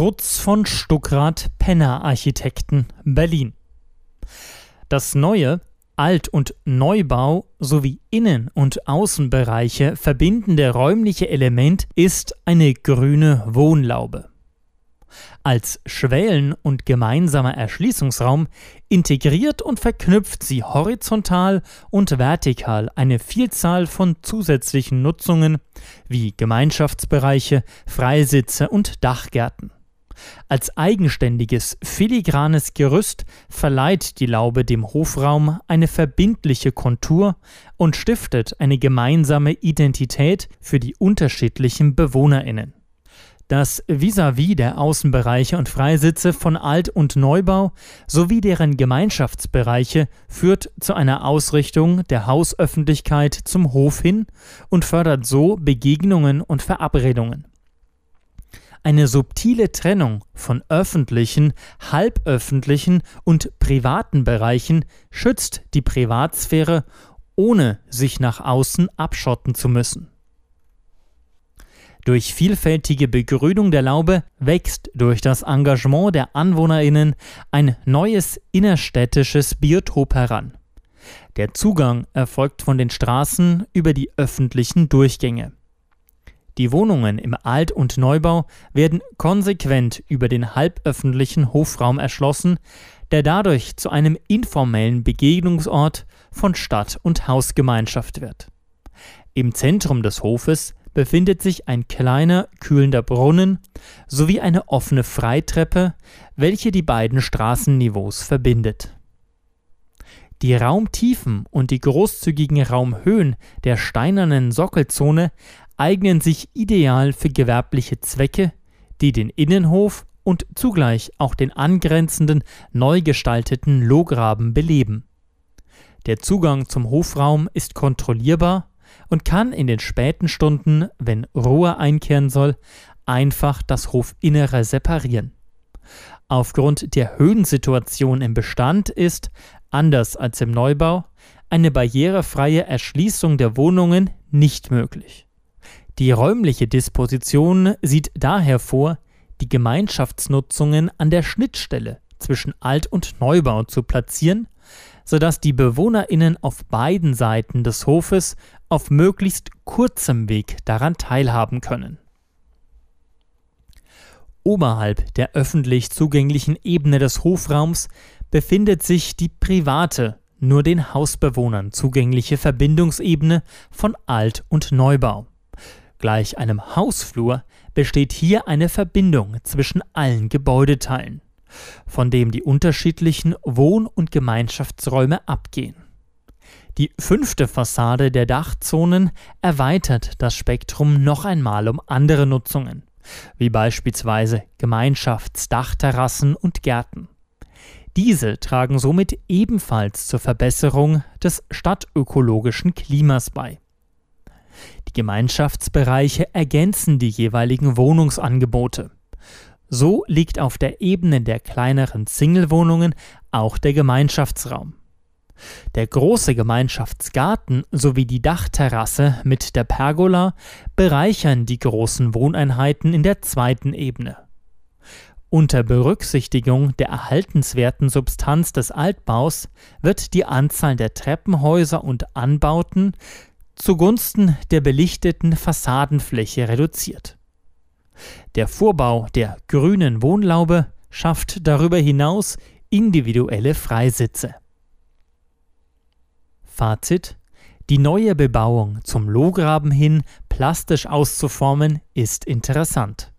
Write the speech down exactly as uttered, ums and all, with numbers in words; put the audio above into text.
Trutz von Stuckrad-Penner Architekten, Berlin. Das neue Alt- und Neubau sowie Innen- und Außenbereiche verbindende räumliche Element ist eine grüne Wohnlaube. Als Schwellen- und gemeinsamer Erschließungsraum integriert und verknüpft sie horizontal und vertikal eine Vielzahl von zusätzlichen Nutzungen wie Gemeinschaftsbereiche, Freisitze und Dachgärten. Als eigenständiges, filigranes Gerüst verleiht die Laube dem Hofraum eine verbindliche Kontur und stiftet eine gemeinsame Identität für die unterschiedlichen BewohnerInnen. Das Vis-à-vis der Außenbereiche und Freisitze von Alt- und Neubau sowie deren Gemeinschaftsbereiche führt zu einer Ausrichtung der Hausöffentlichkeit zum Hof hin und fördert so Begegnungen und Verabredungen. Eine subtile Trennung von öffentlichen, halböffentlichen und privaten Bereichen schützt die Privatsphäre, ohne sich nach außen abschotten zu müssen. Durch vielfältige Begrünung der Laube wächst durch das Engagement der AnwohnerInnen ein neues innerstädtisches Biotop heran. Der Zugang erfolgt von den Straßen über die öffentlichen Durchgänge. Die Wohnungen im Alt- und Neubau werden konsequent über den halböffentlichen Hofraum erschlossen, der dadurch zu einem informellen Begegnungsort von Stadt- und Hausgemeinschaft wird. Im Zentrum des Hofes befindet sich ein kleiner, kühlender Brunnen sowie eine offene Freitreppe, welche die beiden Straßenniveaus verbindet. Die Raumtiefen und die großzügigen Raumhöhen der steinernen Sockelzone eignen sich ideal für gewerbliche Zwecke, die den Innenhof und zugleich auch den angrenzenden, neu gestalteten Lohgraben beleben. Der Zugang zum Hofraum ist kontrollierbar und kann in den späten Stunden, wenn Ruhe einkehren soll, einfach das Hofinnere separieren. Aufgrund der Höhensituation im Bestand ist, anders als im Neubau, eine barrierefreie Erschließung der Wohnungen nicht möglich. Die räumliche Disposition sieht daher vor, die Gemeinschaftsnutzungen an der Schnittstelle zwischen Alt- und Neubau zu platzieren, sodass die BewohnerInnen auf beiden Seiten des Hofes auf möglichst kurzem Weg daran teilhaben können. Oberhalb der öffentlich zugänglichen Ebene des Hofraums befindet sich die private, nur den Hausbewohnern zugängliche Verbindungsebene von Alt- und Neubau. Gleich einem Hausflur besteht hier eine Verbindung zwischen allen Gebäudeteilen, von dem die unterschiedlichen Wohn- und Gemeinschaftsräume abgehen. Die fünfte Fassade der Dachzonen erweitert das Spektrum noch einmal um andere Nutzungen, wie beispielsweise Gemeinschaftsdachterrassen und Gärten. Diese tragen somit ebenfalls zur Verbesserung des stadtökologischen Klimas bei. Die Gemeinschaftsbereiche ergänzen die jeweiligen Wohnungsangebote. So liegt auf der Ebene der kleineren Singlewohnungen auch der Gemeinschaftsraum. Der große Gemeinschaftsgarten sowie die Dachterrasse mit der Pergola bereichern die großen Wohneinheiten in der zweiten Ebene. Unter Berücksichtigung der erhaltenswerten Substanz des Altbaus wird die Anzahl der Treppenhäuser und Anbauten zugunsten der belichteten Fassadenfläche reduziert. Der Vorbau der grünen Wohnlaube schafft darüber hinaus individuelle Freisitze. Fazit: Die neue Bebauung zum Lohgraben hin plastisch auszuformen ist interessant.